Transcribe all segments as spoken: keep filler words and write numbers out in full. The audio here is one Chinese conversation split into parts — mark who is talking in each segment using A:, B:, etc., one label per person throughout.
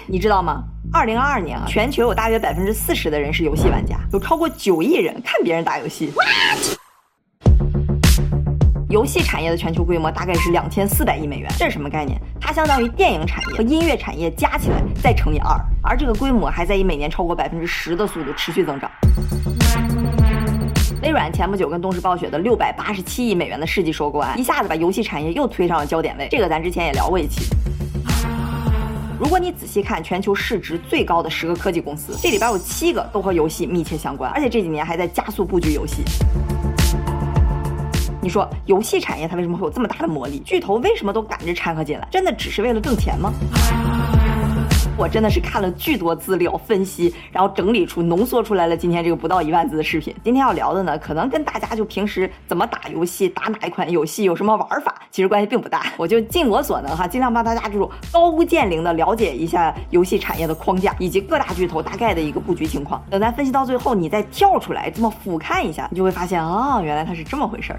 A: 你知道吗？二零二二年啊，全球有大约百分之四十的人是游戏玩家，有超过九亿人看别人打游戏。What? 游戏产业的全球规模大概是两千四百亿美元，这是什么概念？它相当于电影产业和音乐产业加起来再乘以二，而这个规模还在以每年超过百分之十的速度持续增长。微软前不久跟动视暴雪的六百八十七亿美元的世纪收购案，一下子把游戏产业又推上了焦点位，这个咱之前也聊过一期。如果你仔细看全球市值最高的十个科技公司，这里边有七个都和游戏密切相关，而且这几年还在加速布局游戏。你说游戏产业它为什么会有这么大的魔力？巨头为什么都赶着掺和进来？真的只是为了挣钱吗？我真的是看了巨多资料分析，然后整理出浓缩出来了今天这个不到一万字的视频。今天要聊的呢，可能跟大家就平时怎么打游戏、打哪一款游戏有什么玩法，其实关系并不大。我就尽我所能哈，尽量帮大家这种高屋建瓴的了解一下游戏产业的框架以及各大巨头大概的一个布局情况。等咱分析到最后，你再跳出来这么俯瞰一下，你就会发现啊、哦，原来它是这么回事儿。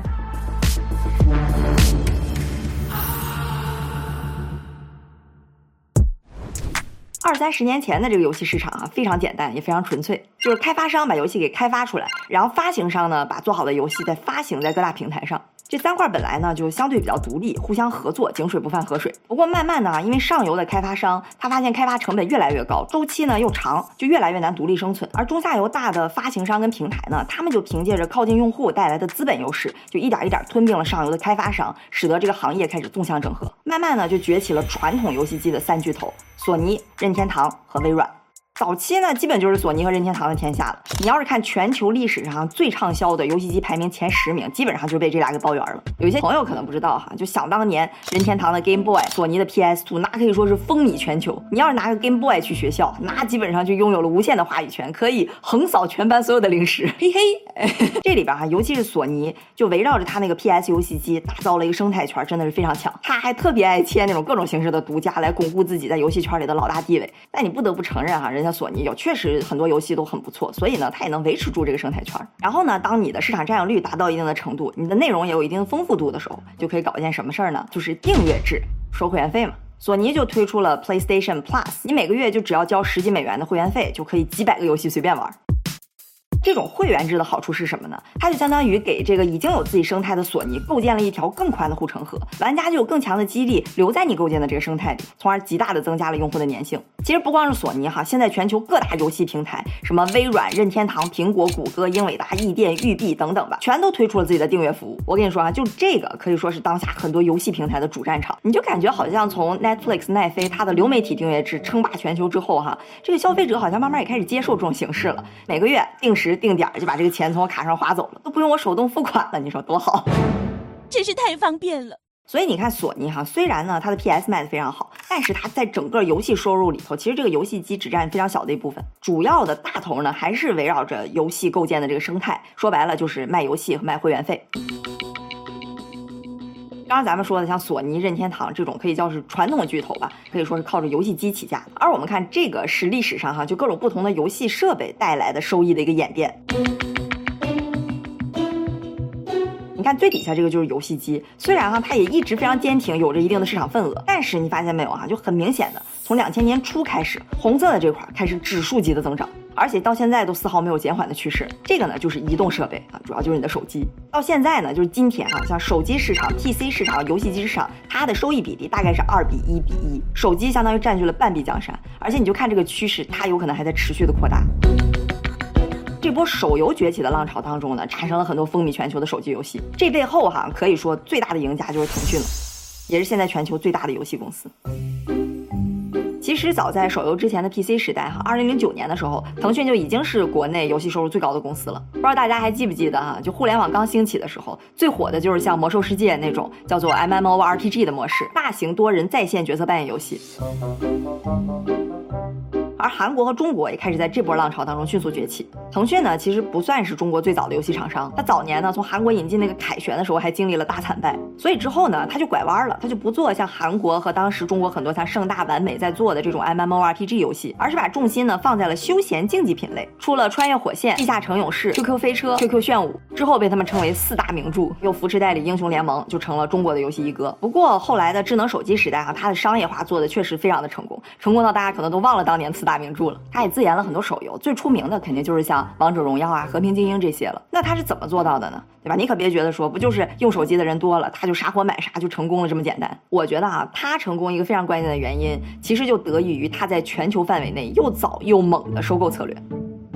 A: 二三十年前的这个游戏市场啊，非常简单，也非常纯粹，就是开发商把游戏给开发出来，然后发行商呢把做好的游戏再发行在各大平台上。这三块本来呢就相对比较独立，互相合作，井水不犯河水。不过慢慢的啊，因为上游的开发商他发现开发成本越来越高，周期呢又长，就越来越难独立生存。而中下游大的发行商跟平台呢，他们就凭借着靠近用户带来的资本优势，就一点一点吞并了上游的开发商，使得这个行业开始纵向整合。慢慢呢就崛起了传统游戏机的三巨头：索尼、任天堂和微软。早期呢，基本就是索尼和任天堂的天下了。你要是看全球历史上最畅销的游戏机排名前十名，基本上就被这俩给包圆了。有些朋友可能不知道哈，就想当年任天堂的 Game Boy、索尼的 P S 二，那可以说是风靡全球。你要是拿个 Game Boy 去学校，那基本上就拥有了无限的话语权，可以横扫全班所有的零食。嘿嘿，这里边哈，尤其是索尼，就围绕着他那个 P S 游戏机打造了一个生态圈，真的是非常强。他还特别爱签那种各种形式的独家来巩固自己在游戏圈里的老大地位。但你不得不承认哈，人家索尼有确实很多游戏都很不错，所以呢，它也能维持住这个生态圈。然后呢，当你的市场占有率达到一定的程度，你的内容也有一定的丰富度的时候，就可以搞一件什么事儿呢？就是订阅制，收会员费嘛。索尼就推出了 PlayStation Plus， 你每个月就只要交十几美元的会员费，就可以几百个游戏随便玩。这种会员制的好处是什么呢？它就相当于给这个已经有自己生态的索尼构建了一条更宽的护城河，玩家就有更强的激励留在你构建的这个生态里，从而极大的增加了用户的粘性。其实不光是索尼哈，现在全球各大游戏平台，什么微软、任天堂、苹果、谷歌、英伟达、易电、育碧等等吧，全都推出了自己的订阅服务。我跟你说啊，就这个可以说是当下很多游戏平台的主战场。你就感觉好像从 Netflix 奈飞它的流媒体订阅制称霸全球之后哈，这个消费者好像慢慢也开始接受这种形式了，每个月定时定点就把这个钱从我卡上划走了，都不用我手动付款了，你说多好，
B: 真是太方便了。
A: 所以你看索尼哈，虽然呢它的 P S 卖的非常好，但是它在整个游戏收入里头，其实这个游戏机只占非常小的一部分，主要的大头呢还是围绕着游戏构建的这个生态，说白了就是卖游戏和卖会员费。刚刚咱们说的像索尼、任天堂这种可以叫是传统巨头吧，可以说是靠着游戏机起家的。而我们看这个是历史上哈，就各种不同的游戏设备带来的收益的一个演变。你看最底下这个就是游戏机，虽然哈它也一直非常坚挺，有着一定的市场份额，但是你发现没有哈，就很明显的从两千年初开始，红色的这块开始指数级的增长，而且到现在都丝毫没有减缓的趋势。这个呢就是移动设备啊，主要就是你的手机。到现在呢，就是今天哈，像手机市场、P C 市场、游戏机市场，它的收益比例大概是二比一比一，手机相当于占据了半壁江山，而且你就看这个趋势，它有可能还在持续的扩大。这波手游崛起的浪潮当中呢，产生了很多风靡全球的手机游戏。这背后哈，可以说最大的赢家就是腾讯了，也是现在全球最大的游戏公司。其实早在手游之前的 P C 时代哈，二零零九年的时候，腾讯就已经是国内游戏收入最高的公司了。不知道大家还记不记得哈？就互联网刚兴起的时候，最火的就是像魔兽世界那种叫做 M M O R P G 的模式，大型多人在线角色扮演游戏。 而韩国和中国也开始在这波浪潮当中迅速崛起。腾讯呢，其实不算是中国最早的游戏厂商，它早年呢从韩国引进那个凯旋的时候还经历了大惨败，所以之后呢，它就拐弯了，它就不做像韩国和当时中国很多像盛大、完美在做的这种 M M O R P G 游戏，而是把重心呢放在了休闲竞技品类，出了穿越火线、地下城勇士、Q Q 飞车、Q Q 炫舞，之后被他们称为四大名著，又扶持代理英雄联盟，就成了中国的游戏一哥。不过后来的智能手机时代啊，它的商业化做的确实非常的成功，成功到大家可能都忘了当年四大名著了。它也自研了很多手游，最出名的肯定就是像王者荣耀啊、和平精英这些了。那它是怎么做到的呢？对吧？你可别觉得说不就是用手机的人多了，他就啥货买啥就成功了这么简单。我觉得啊，他成功一个非常关键的原因，其实就得益于他在全球范围内又早又猛的收购策略。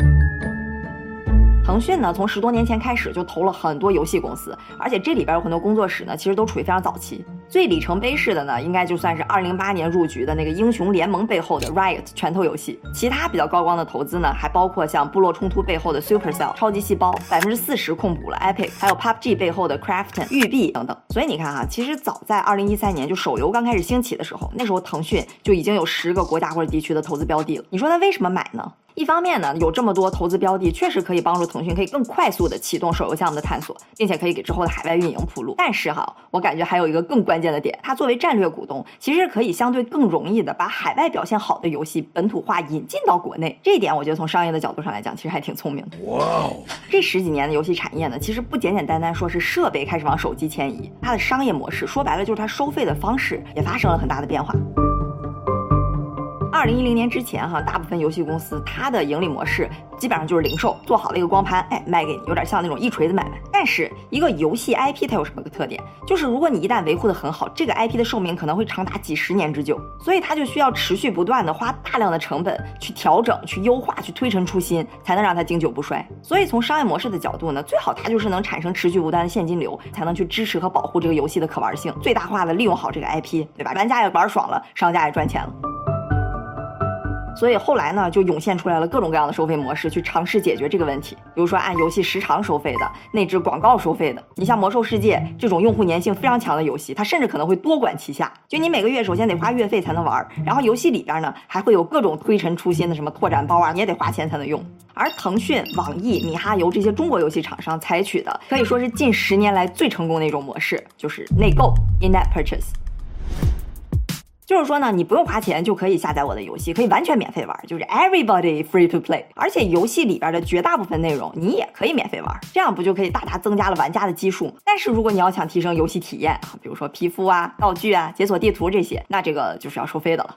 A: 腾讯呢，从十多年前开始就投了很多游戏公司，而且这里边有很多工作室呢，其实都处于非常早期。最里程碑式的呢，应该就算是二零零八年入局的那个英雄联盟背后的 Riot 拳头游戏。其他比较高光的投资呢，还包括像部落冲突背后的 Supercell 超级细胞，百分之四十控股了 Epic， 还有 P U B G 背后的 Krafton 育碧等等。所以你看哈，其实早在二零一三年就手游刚开始兴起的时候，那时候腾讯就已经有十个国家或者地区的投资标的了。你说他为什么买呢？一方面呢，有这么多投资标的，确实可以帮助腾讯可以更快速的启动手游项目的探索，并且可以给之后的海外运营铺路。但是哈，我感觉还有一个更关键的点，它作为战略股东，其实可以相对更容易的把海外表现好的游戏本土化引进到国内。这一点我觉得从商业的角度上来讲，其实还挺聪明的。哇哦！这十几年的游戏产业呢，其实不简简单单说是设备开始往手机迁移，它的商业模式说白了就是它收费的方式也发生了很大的变化。二零一零年之前哈，大部分游戏公司它的盈利模式基本上就是零售，做好了一个光盘，哎，卖给你，有点像那种一锤子买卖。但是一个游戏 I P 它有什么个特点？就是如果你一旦维护的很好，这个 I P 的寿命可能会长达几十年之久，所以它就需要持续不断的花大量的成本去调整、去优化、去推陈出新，才能让它经久不衰。所以从商业模式的角度呢，最好它就是能产生持续不断的现金流，才能去支持和保护这个游戏的可玩性，最大化的利用好这个 I P， 对吧？玩家也玩爽了，商家也赚钱了。所以后来呢，就涌现出来了各种各样的收费模式，去尝试解决这个问题。比如说按游戏时长收费的，内置广告收费的。你像魔兽世界这种用户粘性非常强的游戏，它甚至可能会多管齐下。就你每个月首先得花月费才能玩，然后游戏里边呢还会有各种推陈出新的什么拓展包啊，你也得花钱才能用。而腾讯、网易、米哈游这些中国游戏厂商采取的，可以说是近十年来最成功的一种模式，就是内购 in-app purchase。就是说呢，你不用花钱就可以下载我的游戏，可以完全免费玩，就是 everybody free to play。而且游戏里边的绝大部分内容你也可以免费玩，这样不就可以大大增加了玩家的基数？但是如果你要想提升游戏体验啊，比如说皮肤啊、道具啊、解锁地图这些，那这个就是要收费的了。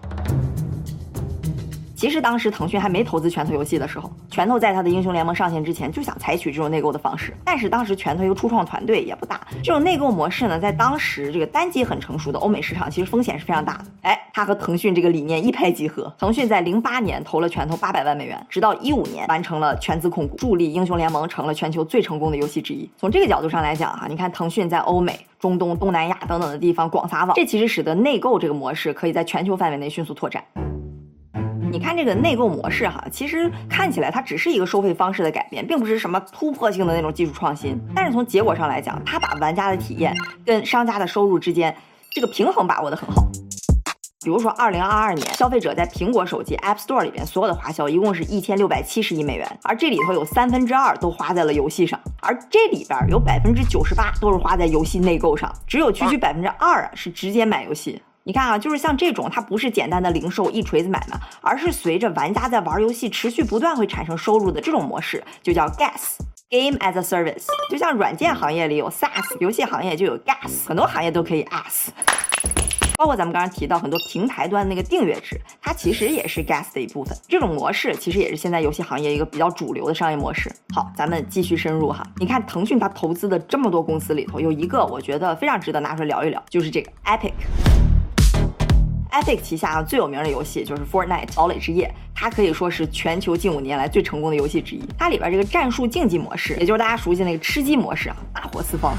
A: 其实当时腾讯还没投资拳头游戏的时候，拳头在它的英雄联盟上线之前就想采取这种内购的方式，但是当时拳头一个初创团队也不大，这种内购模式呢，在当时这个单机很成熟的欧美市场，其实风险是非常大的。哎，它和腾讯这个理念一拍即合，腾讯在零八年投了拳头八百万美元，直到一五年完成了全资控股，助力英雄联盟成了全球最成功的游戏之一。从这个角度上来讲哈，你看腾讯在欧美、中东、东南亚等等的地方广撒网，这其实使得内购这个模式可以在全球范围内迅速拓展。你看这个内购模式哈，其实看起来它只是一个收费方式的改变，并不是什么突破性的那种技术创新。但是从结果上来讲，它把玩家的体验跟商家的收入之间这个平衡把握得很好。比如说二零二二年，消费者在苹果手机 App Store 里边所有的花销一共是一千六百七十亿美元，而这里头有三分之二都花在了游戏上，而这里边有百分之九十八都是花在游戏内购上，只有区区百分之二啊是直接买游戏。你看啊，就是像这种，它不是简单的零售一锤子买卖，而是随着玩家在玩游戏持续不断会产生收入的这种模式，就叫 G A S。Game as a Service， 就像软件行业里有 SaaS， 游戏行业就有 G A S， 很多行业都可以 A S。包括咱们刚刚提到很多平台端那个订阅制，它其实也是 G A S 的一部分。这种模式其实也是现在游戏行业一个比较主流的商业模式。好，咱们继续深入哈。你看腾讯它投资的这么多公司里头，有一个我觉得非常值得拿出来聊一聊，就是这个 Epic。Epic 旗下最有名的游戏就是 Fortnite 堡垒之夜，它可以说是全球近五年来最成功的游戏之一。它里边这个战术竞技模式，也就是大家熟悉那个吃鸡模式啊，大获四方。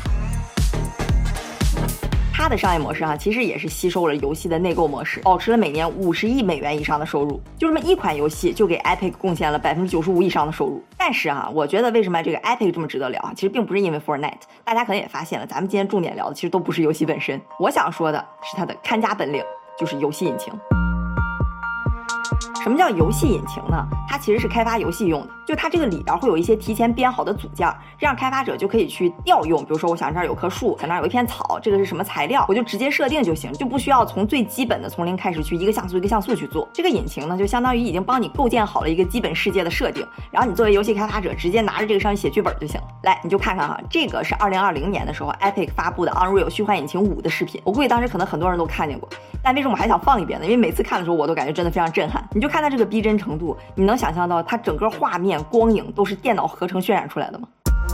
A: 它的商业模式啊，其实也是吸收了游戏的内购模式，保持了每年五十亿美元以上的收入。就这么一款游戏，就给 Epic 贡献了百分之九十五以上的收入。但是啊，我觉得为什么这个 Epic 这么值得聊啊？其实并不是因为 Fortnite， 大家可能也发现了，咱们今天重点聊的其实都不是游戏本身。我想说的是它的看家本领，就是游戏引擎。 什么叫游戏引擎呢？它其实是开发游戏用的，就它这个里边会有一些提前编好的组件，这样开发者就可以去调用。比如说，我想这儿有棵树，想这儿有一片草，这个是什么材料，我就直接设定就行，就不需要从最基本的从零开始去一个像素一个像素去做。这个引擎呢，就相当于已经帮你构建好了一个基本世界的设定，然后你作为游戏开发者直接拿着这个上去写剧本就行了。来，你就看看哈，这个是二零二零年的时候 Epic 发布的 Unreal 虚幻引擎五的视频，我估计当时可能很多人都看见过，但为什么我还想放一遍呢？因为每次看的时候我都感觉真的非常震撼。你就看它这个逼真程度，你能想象到它整个画面光影都是电脑合成渲染出来的吗？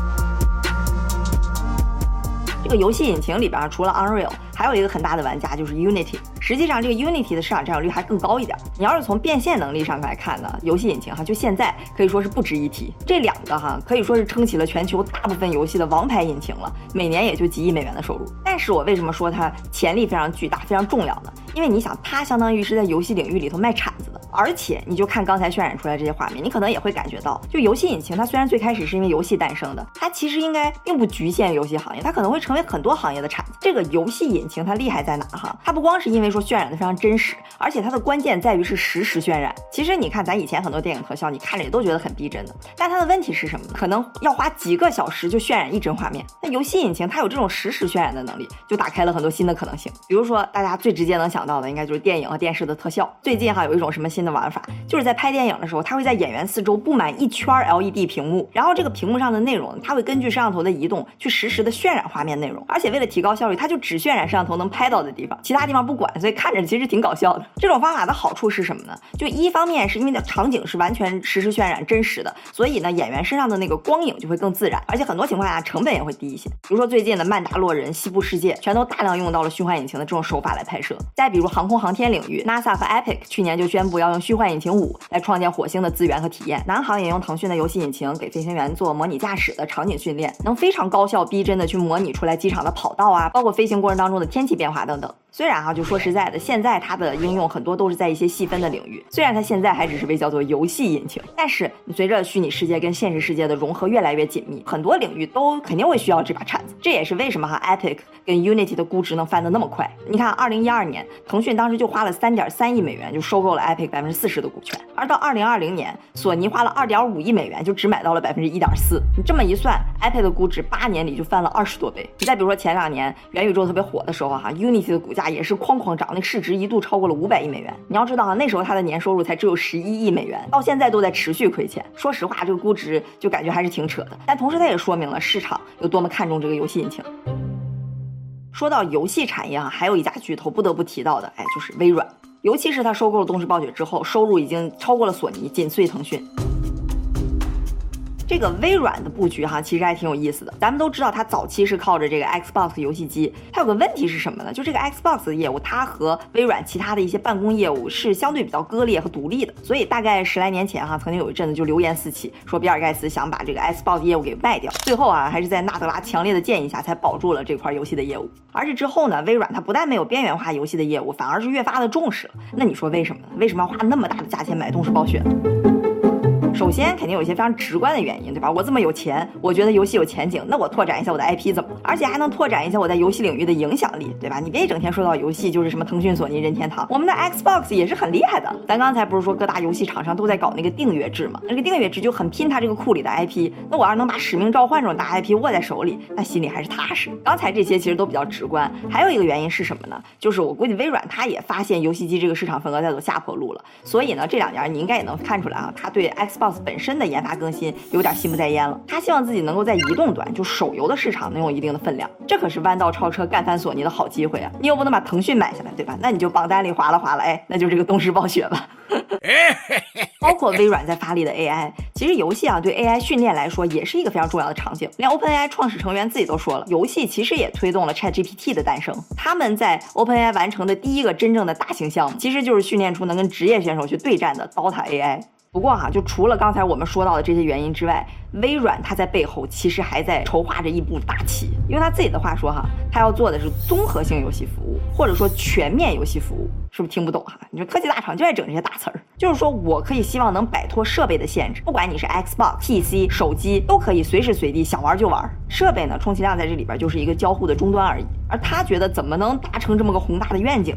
A: 这个游戏引擎里边除了 Unreal， 还有一个很大的玩家就是 Unity。实际上这个 Unity 的市场占有率还更高一点。你要是从变现能力上来看呢，游戏引擎哈就现在可以说是不值一提。这两个哈可以说是撑起了全球大部分游戏的王牌引擎了，每年也就几亿美元的收入。但是我为什么说它潜力非常巨大、非常重要呢？因为你想，它相当于是在游戏领域里头卖铲子的。而且你就看刚才渲染出来这些画面，你可能也会感觉到，就游戏引擎它虽然最开始是因为游戏诞生的，它其实应该并不局限于游戏行业，它可能会成为很多行业的铲子。这个游戏引擎它厉害在哪哈？它不光是因为说渲染的非常真实，而且它的关键在于是实时渲染。其实你看咱以前很多电影特效，你看着也都觉得很逼真的，但它的问题是什么呢？可能要花几个小时就渲染一帧画面。那游戏引擎它有这种实时渲染的能力，就打开了很多新的可能性。比如说大家最直接能想到的应该就是电影和电视的特效。最近哈有一种什么新的玩法，就是在拍电影的时候，它会在演员四周布满一圈 L E D 屏幕，然后这个屏幕上的内容它会根据摄像头的移动去实时的渲染画面内容，而且为了提高效率，它就只渲染摄像头能拍到的地方，其他地方不管，所以看着其实挺搞笑的。这种方法的好处是什么呢？就一方面是因为的场景是完全实时渲染真实的，所以呢演员身上的那个光影就会更自然，而且很多情况下成本也会低一些。比如说最近的曼达洛人、西部世界全都大量用到了虚幻引擎的这种手法来拍摄。再比如航空航天领域， NASA 和 Epic 去年就宣布要用虚幻引擎五来创建火星的资源和体验。南航也用腾讯的游戏引擎给飞行员做模拟驾驶的场景训练，能非常高效逼真的去模拟出来机场的跑道啊，包括飞行过程当中的天气变化等等。虽然哈、啊，就说实在的，现在它的应用很多都是在一些细分的领域，虽然它现在还只是被叫做游戏引擎，但是你随着虚拟世界跟现实世界的融合越来越紧密，很多领域都肯定会需要这把铲子。这也是为什么哈 Epic 跟 Unity 的估值能翻得那么快。你看二零一二年腾讯当时就花了 三点三亿美元就收购了 Epic 百分之四十的股权，而到二零二零年索尼花了 二点五亿美元就只买到了 百分之一点四。你这么一算， Epic 的估值八年里就翻了二十多倍。你再比如说前两年元宇宙特别火的时候哈 Unity 的股价也是哐哐涨，那市值一度超过了五百亿美元。你要知道啊，那时候它的年收入才只有十一亿美元，到现在都在持续亏钱。说实话，这个估值就感觉还是挺扯的。但同时它也说明了市场有多么看重这个游戏引擎。说到游戏产业啊，还有一家巨头不得不提到的，哎，就是微软。尤其是它收购了动视暴雪之后，收入已经超过了索尼，紧随腾讯。这个微软的布局哈，其实还挺有意思的。咱们都知道，它早期是靠着这个 Xbox 游戏机，它有个问题是什么呢？就这个 Xbox 的业务，它和微软其他的一些办公业务是相对比较割裂和独立的。所以大概十来年前哈，曾经有一阵子就流言四起，说比尔盖茨想把这个 Xbox 业务给卖掉。最后啊，还是在纳德拉强烈的建议下，才保住了这块游戏的业务。而这之后呢，微软它不但没有边缘化游戏的业务，反而是越发的重视了。那你说为什么呢？为什么要花那么大的价钱买动视暴雪呢？首先肯定有一些非常直观的原因，对吧？我这么有钱，我觉得游戏有前景，那我拓展一下我的 I P 怎么了？而且还能拓展一下我在游戏领域的影响力，对吧？你别一整天说到游戏就是什么腾讯、索尼、任天堂，我们的 Xbox 也是很厉害的。咱刚才不是说各大游戏厂商都在搞那个订阅制吗？那个订阅制就很拼它这个库里的 I P， 那我要是能把使命召唤这种大 I P 握在手里，那心里还是踏实。刚才这些其实都比较直观，还有一个原因是什么呢？就是我估计微软它也发现游戏机这个市场份额在走下坡路了，所以呢这两年你应该也能看出来啊，它对 Xbox 本身的研发更新有点心不在焉了。他希望自己能够在移动端，就手游的市场能有一定的分量，这可是弯道超车干翻索尼的好机会啊！你又不能把腾讯买下来，对吧？那你就榜单里划拉划拉，哎，那就是这个动视暴雪吧。包括微软在发力的 A I， 其实游戏啊对 A I 训练来说也是一个非常重要的场景。连 OpenAI 创始成员自己都说了，游戏其实也推动了 ChatGPT 的诞生。他们在 OpenAI 完成的第一个真正的大型项目，其实就是训练出能跟职业选手去对战的 Dota A I。不过哈、啊，就除了刚才我们说到的这些原因之外，微软它在背后其实还在筹划着一部大棋。用他自己的话说哈，他要做的是综合性游戏服务，或者说全面游戏服务，是不是听不懂哈？你说科技大厂就爱整这些大词儿，就是说我可以希望能摆脱设备的限制，不管你是 Xbox、P C、手机，都可以随时随地想玩就玩。设备呢，充其量在这里边就是一个交互的终端而已。而他觉得怎么能达成这么个宏大的愿景呢？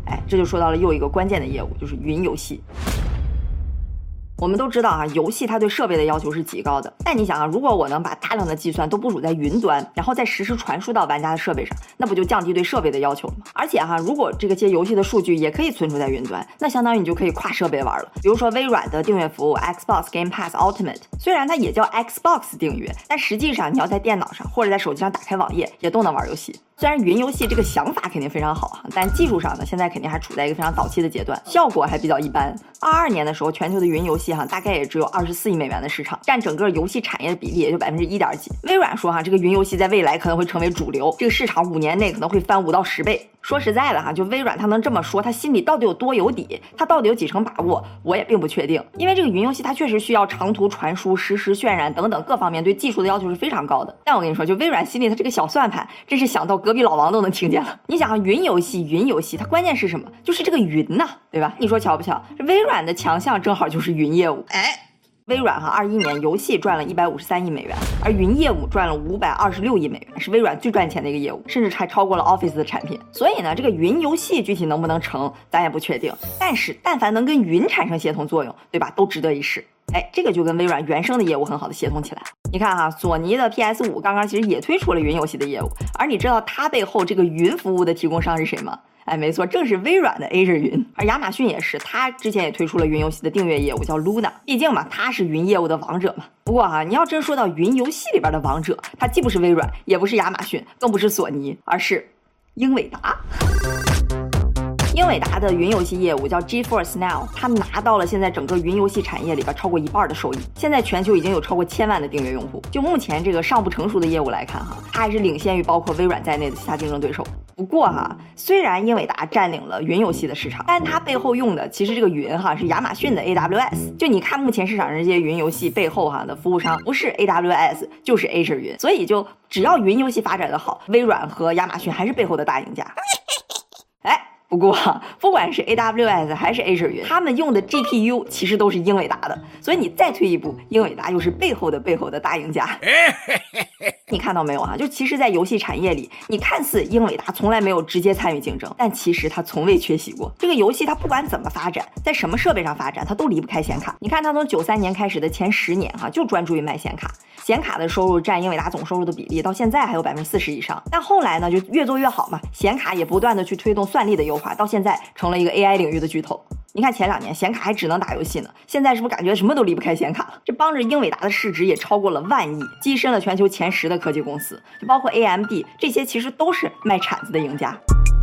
A: 哎，这就说到了又一个关键的业务，就是云游戏。我们都知道啊，游戏它对设备的要求是极高的。但你想啊，如果我能把大量的计算都部署在云端，然后再实时传输到玩家的设备上，那不就降低对设备的要求了吗？而且哈、啊，如果这个些游戏的数据也可以存储在云端，那相当于你就可以跨设备玩了。比如说微软的订阅服务 Xbox Game Pass Ultimate， 虽然它也叫 Xbox 订阅，但实际上你要在电脑上或者在手机上打开网页，也都能玩游戏。虽然云游戏这个想法肯定非常好哈，但技术上呢，现在肯定还处在一个非常早期的阶段，效果还比较一般。二二年的时候，全球的云游戏哈，大概也只有二十四亿美元的市场，占整个游戏产业的比例也就百分之一点几。微软说哈，这个云游戏在未来可能会成为主流，这个市场五年内可能会翻五到十倍。说实在的哈，就微软它能这么说，它心里到底有多有底，它到底有几成把握，我也并不确定。因为这个云游戏它确实需要长途传输、实时渲染等等各方面对技术的要求是非常高的。但我跟你说，就微软心里它这个小算盘，真是想到隔壁老王都能听见了。你想啊，云游戏，云游戏，它关键是什么？就是这个云呐、啊，对吧？你说巧不巧？这微软的强项正好就是云业务。哎。微软哈，二一年游戏赚了一百五十三亿美元，而云业务赚了五百二十六亿美元，是微软最赚钱的一个业务，甚至还超过了 Office 的产品。所以呢，这个云游戏具体能不能成，咱也不确定。但是，但凡能跟云产生协同作用，对吧，都值得一试。哎，这个就跟微软原生的业务很好的协同起来。你看哈，索尼的 P S 五 刚刚其实也推出了云游戏的业务，而你知道它背后这个云服务的提供商是谁吗？哎，没错，正是微软的 Azure 云。而亚马逊也是，它之前也推出了云游戏的订阅业务，叫 Luna。毕竟嘛，它是云业务的王者嘛。不过哈、啊，你要真说到云游戏里边的王者，它既不是微软，也不是亚马逊，更不是索尼，而是英伟达。英伟达的云游戏业务叫 GeForce Now， 它拿到了现在整个云游戏产业里边超过一半的收益。现在全球已经有超过千万的订阅用户。就目前这个尚不成熟的业务来看哈，它还是领先于包括微软在内的其他竞争对手。不过哈，虽然英伟达占领了云游戏的市场，但它背后用的其实这个云哈是亚马逊的 A W S。就你看目前市场上这些云游戏背后哈的服务商，不是 A W S 就是 Azure 云。所以就只要云游戏发展的好，微软和亚马逊还是背后的大赢家。哎。不过不管是 A W S 还是 Azure 云，他们用的 G P U 其实都是英伟达的，所以你再退一步，英伟达又是背后的背后的大赢家。你看到没有啊？就其实在游戏产业里，你看似英伟达从来没有直接参与竞争，但其实它从未缺席过。这个游戏它不管怎么发展，在什么设备上发展，它都离不开显卡。你看它从九三年开始的前十年哈、啊，就专注于卖显卡，显卡的收入占英伟达总收入的比例到现在还有百分之四十以上。但后来呢，就越做越好嘛，显卡也不断的去推动算力的优化，到现在成了一个 A I 领域的巨头。你看前两年显卡还只能打游戏呢，现在是不是感觉什么都离不开显卡了？这帮着英伟达的市值也超过了万亿，跻身了全球前十的科技公司，就包括 A M D， 这些其实都是卖铲子的赢家。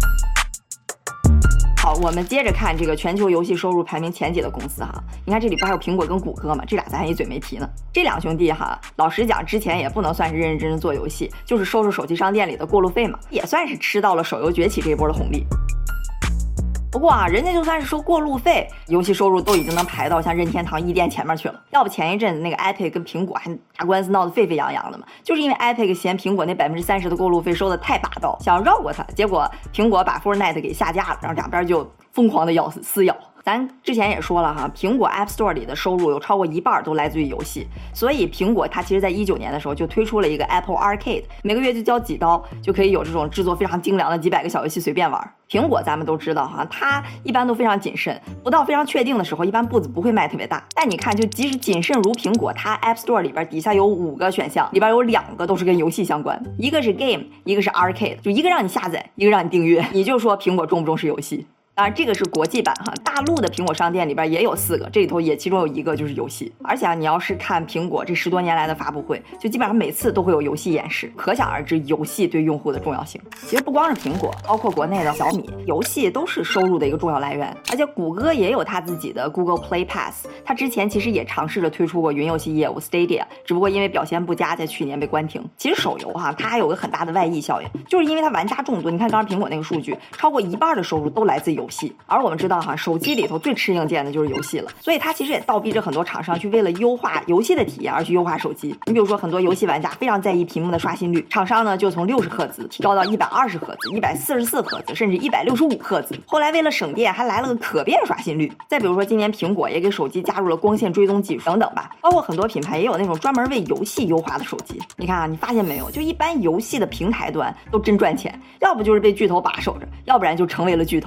A: 好，我们接着看这个全球游戏收入排名前几的公司哈。你看这里不还有苹果跟谷歌嘛？这俩咱还一嘴没提呢。这两兄弟哈，老实讲之前也不能算是认认真真做游戏，就是收拾手机商店里的过路费嘛，也算是吃到了手游崛起这一波的红利。不过啊，人家就算是收过路费，游戏收入都已经能排到像任天堂、一店前面去了。要不前一阵子那个 Epic 跟苹果还打官司闹得沸沸扬扬的嘛，就是因为 Epic 嫌苹果那百分之三十的过路费收的太霸道，想绕过它，结果苹果把 Fortnite 给下架了，然后两边就疯狂的咬死撕咬。咱之前也说了哈，苹果 App Store 里的收入有超过一半都来自于游戏，所以苹果它其实在一九年的时候就推出了一个 Apple Arcade， 每个月就交几刀就可以有这种制作非常精良的几百个小游戏随便玩。苹果咱们都知道哈，它一般都非常谨慎，不到非常确定的时候，一般步子不会迈特别大。但你看，就即使谨慎如苹果，它 App Store 里边底下有五个选项，里边有两个都是跟游戏相关，一个是 Game， 一个是 Arcade， 就一个让你下载，一个让你订阅。你就说苹果重不重视游戏？当然这个是国际版哈，大陆的苹果商店里边也有四个，这里头也其中有一个就是游戏。而且啊，你要是看苹果这十多年来的发布会，就基本上每次都会有游戏演示，可想而知游戏对用户的重要性。其实不光是苹果，包括国内的小米，游戏都是收入的一个重要来源。而且谷歌也有它自己的 Google Play Pass， 它之前其实也尝试着推出过云游戏业务 Stadia， 只不过因为表现不佳，在去年被关停。其实手游哈，它还有个很大的外溢效应，就是因为它玩家众多。你看刚刚苹果那个数据，超过一半的收入都来自游戏。而我们知道哈，手机里头最吃硬件的就是游戏了，所以它其实也倒逼着很多厂商去为了优化游戏的体验而去优化手机。你比如说很多游戏玩家非常在意屏幕的刷新率，厂商呢就从六十赫兹提高到一百二十赫兹、一百四十四赫兹，甚至一百六十五赫兹。后来为了省电，还来了个可变刷新率。再比如说今年苹果也给手机加入了光线追踪技术等等吧，包括很多品牌也有那种专门为游戏优化的手机。你看啊，你发现没有？就一般游戏的平台端都真赚钱，要不就是被巨头把守着，要不然就成为了巨头。不管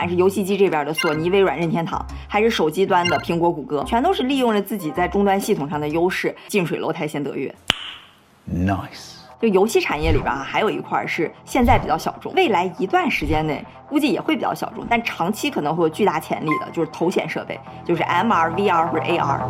A: 管是游戏机这边的索尼、微软、任天堂，还是手机端的苹果、谷歌，全都是利用了自己在终端系统上的优势，近水楼台先得月。
C: Nice。
A: 就游戏产业里边啊，还有一块是现在比较小众，未来一段时间内估计也会比较小众，但长期可能会有巨大潜力的，就是头显设备，就是 M R、V R 或者 A R。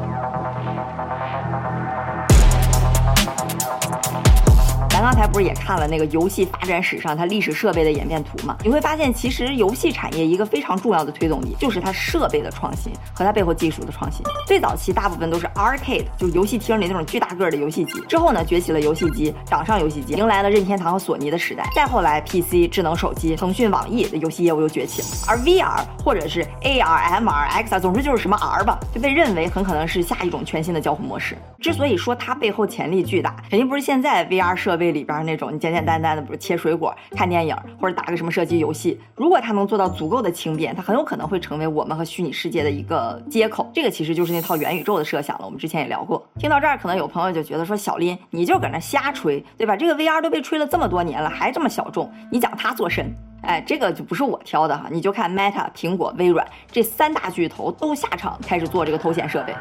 A: 咱刚才不是也看了那个游戏发展史上它历史设备的演变图吗？你会发现，其实游戏产业一个非常重要的推动力就是它设备的创新和它背后技术的创新。最早期大部分都是 arcade， 就是游戏厅里那种巨大个的游戏机。之后呢，崛起了游戏机，掌上游戏机，迎来了任天堂和索尼的时代。再后来 P C、智能手机、腾讯、网易的游戏业务又崛起了。而 V R 或者是 A R、M R、X R， 总之就是什么 R 吧，就被认为很可能是下一种全新的交互模式。之所以说它背后潜力巨大，肯定不是现在 V R 设备里边那种你简简单单的，不是切水果、看电影或者打个什么射击游戏。如果它能做到足够的轻便，它很有可能会成为我们和虚拟世界的一个接口。这个其实就是那套元宇宙的设想了，我们之前也聊过。听到这儿，可能有朋友就觉得说，小林你就搁那瞎吹，对吧？这个 V R 都被吹了这么多年了，还这么小众，你讲它做甚？哎，这个就不是我挑的哈，你就看 Meta、苹果、微软这三大巨头都下场开始做这个头显设备。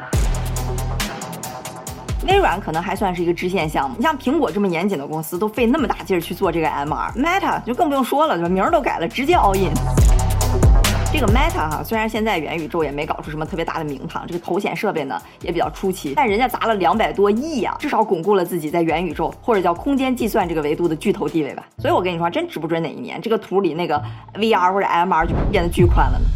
A: 微软可能还算是一个支线项目，你像苹果这么严谨的公司都费那么大劲儿去做这个 M R，Meta 就更不用说了，名儿都改了，直接 all in。这个 Meta 哈，虽然现在元宇宙也没搞出什么特别大的名堂，这个头显设备呢也比较出奇，但人家砸了两百多亿啊，至少巩固了自己在元宇宙或者叫空间计算这个维度的巨头地位吧。所以我跟你说，真指不准哪一年这个图里那个 V R 或者 M R 就变得巨宽了呢。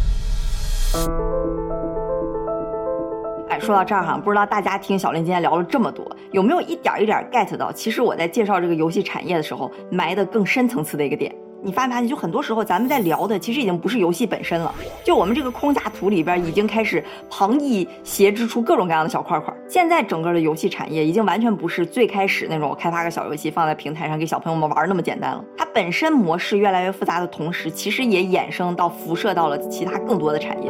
A: 说到这儿哈，不知道大家听小林今天聊了这么多，有没有一点一点 get 到，其实我在介绍这个游戏产业的时候埋的更深层次的一个点。你发没发现，就很多时候咱们在聊的其实已经不是游戏本身了，就我们这个框架图里边已经开始旁逸斜织出各种各样的小块块。现在整个的游戏产业已经完全不是最开始那种我开发个小游戏放在平台上给小朋友们玩那么简单了，它本身模式越来越复杂的同时，其实也衍生到辐射到了其他更多的产业。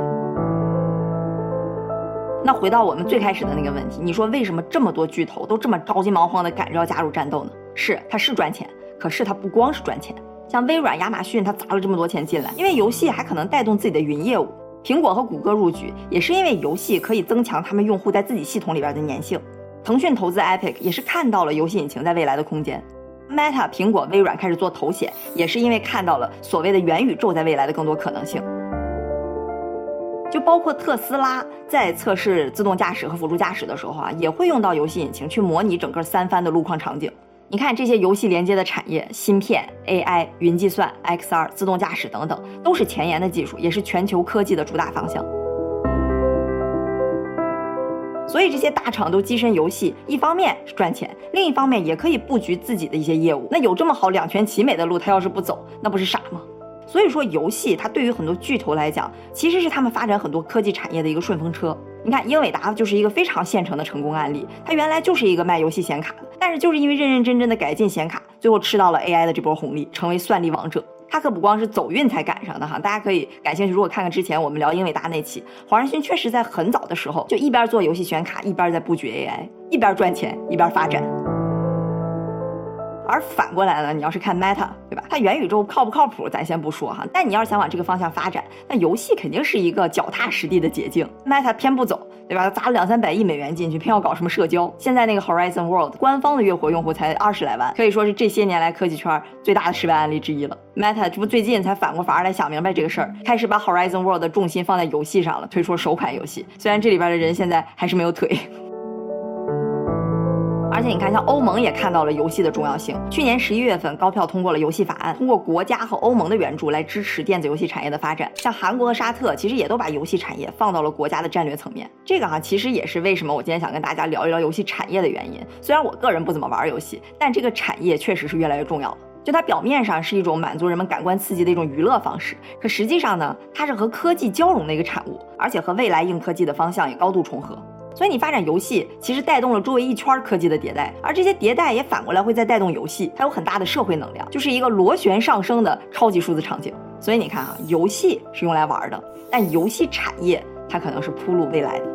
A: 那回到我们最开始的那个问题，你说为什么这么多巨头都这么着急忙慌的赶着要加入战斗呢？是，它是赚钱，可是它不光是赚钱。像微软、亚马逊，它砸了这么多钱进来，因为游戏还可能带动自己的云业务。苹果和谷歌入局，也是因为游戏可以增强他们用户在自己系统里边的粘性。腾讯投资 Epic 也是看到了游戏引擎在未来的空间。Meta、苹果、微软开始做头显，也是因为看到了所谓的元宇宙在未来的更多可能性。就包括特斯拉在测试自动驾驶和辅助驾驶的时候啊，也会用到游戏引擎去模拟整个三番的路况场景。你看这些游戏连接的产业，芯片、A I、云计算、X R、自动驾驶等等，都是前沿的技术，也是全球科技的主打方向。所以这些大厂都跻身游戏，一方面是赚钱，另一方面也可以布局自己的一些业务。那有这么好两全其美的路，他要是不走，那不是傻吗？所以说游戏它对于很多巨头来讲，其实是他们发展很多科技产业的一个顺风车。你看英伟达就是一个非常现成的成功案例，它原来就是一个卖游戏显卡的，但是就是因为认认真真的改进显卡，最后吃到了 A I 的这波红利，成为算力王者。它可不光是走运才赶上的哈，大家可以感兴趣，如果看看之前我们聊英伟达那期，黄仁勋确实在很早的时候就一边做游戏显卡，一边在布局 A I， 一边赚钱一边发展。而反过来呢，你要是看 Meta， 对吧？它元宇宙靠不靠谱咱先不说哈，但你要是想往这个方向发展，那游戏肯定是一个脚踏实地的捷径。Meta 偏不走，对吧？砸了两三百亿美元进去，偏要搞什么社交。现在那个 Horizon World 官方的月活用户才二十来万，可以说是这些年来科技圈最大的失败案例之一了。Meta 这不最近才反过法儿来想明白这个事儿，开始把 Horizon World 的重心放在游戏上了，推出首款游戏。虽然这里边的人现在还是没有腿。而且你看，像欧盟也看到了游戏的重要性。去年十一月份，高票通过了游戏法案，通过国家和欧盟的援助来支持电子游戏产业的发展。像韩国和沙特，其实也都把游戏产业放到了国家的战略层面。这个哈、啊，其实也是为什么我今天想跟大家聊一聊游戏产业的原因。虽然我个人不怎么玩游戏，但这个产业确实是越来越重要了。就它表面上是一种满足人们感官刺激的一种娱乐方式，可实际上呢，它是和科技交融的一个产物，而且和未来硬科技的方向也高度重合。所以你发展游戏其实带动了周围一圈科技的迭代，而这些迭代也反过来会再带动游戏，它有很大的社会能量，就是一个螺旋上升的超级数字场景。所以你看啊，游戏是用来玩的，但游戏产业它可能是铺路未来的。